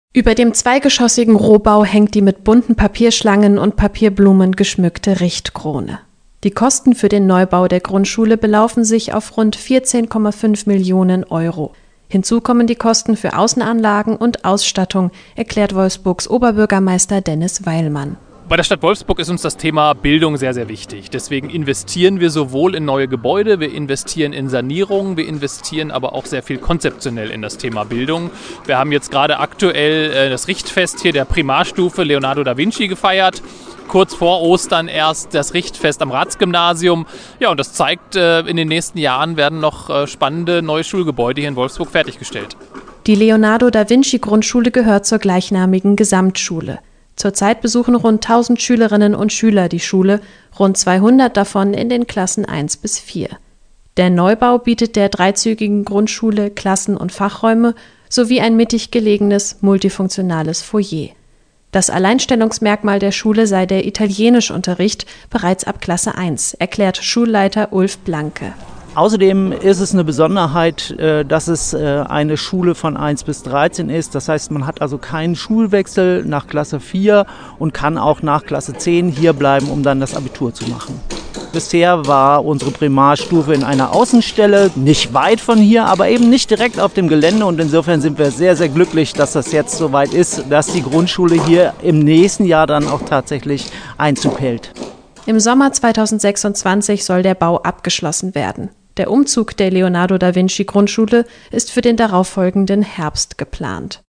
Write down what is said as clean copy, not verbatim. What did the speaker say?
Über dem zweigeschossigen Rohbau hängt die mit bunten Papierschlangen und Papierblumen geschmückte Richtkrone. Die Kosten für den Neubau der Grundschule belaufen sich auf rund 14,5 Millionen Euro. Hinzu kommen die Kosten für Außenanlagen und Ausstattung, erklärt Wolfsburgs Oberbürgermeister Dennis Weilmann. Bei der Stadt Wolfsburg ist uns das Thema Bildung sehr, sehr wichtig. Deswegen investieren wir sowohl in neue Gebäude, wir investieren in Sanierungen, wir investieren aber auch sehr viel konzeptionell in das Thema Bildung. Wir haben jetzt gerade aktuell das Richtfest hier der Primarstufe Leonardo da Vinci gefeiert. Kurz vor Ostern erst das Richtfest am Ratsgymnasium. Ja, und das zeigt, in den nächsten Jahren werden noch spannende neue Schulgebäude hier in Wolfsburg fertiggestellt. Die Leonardo da Vinci Grundschule gehört zur gleichnamigen Gesamtschule. Zurzeit besuchen rund 1000 Schülerinnen und Schüler die Schule, rund 200 davon in den Klassen 1 bis 4. Der Neubau bietet der dreizügigen Grundschule Klassen- und Fachräume sowie ein mittig gelegenes, multifunktionales Foyer. Das Alleinstellungsmerkmal der Schule sei der Italienischunterricht bereits ab Klasse 1, erklärt Schulleiter Ulf Blanke. Außerdem ist es eine Besonderheit, dass es eine Schule von 1 bis 13 ist. Das heißt, man hat also keinen Schulwechsel nach Klasse 4 und kann auch nach Klasse 10 hier bleiben, um dann das Abitur zu machen. Bisher war unsere Primarstufe in einer Außenstelle, nicht weit von hier, aber eben nicht direkt auf dem Gelände. Und insofern sind wir sehr, sehr glücklich, dass das jetzt soweit ist, dass die Grundschule hier im nächsten Jahr dann auch tatsächlich Einzug hält. Im Sommer 2026 soll der Bau abgeschlossen werden. Der Umzug der Leonardo da Vinci Grundschule ist für den darauffolgenden Herbst geplant.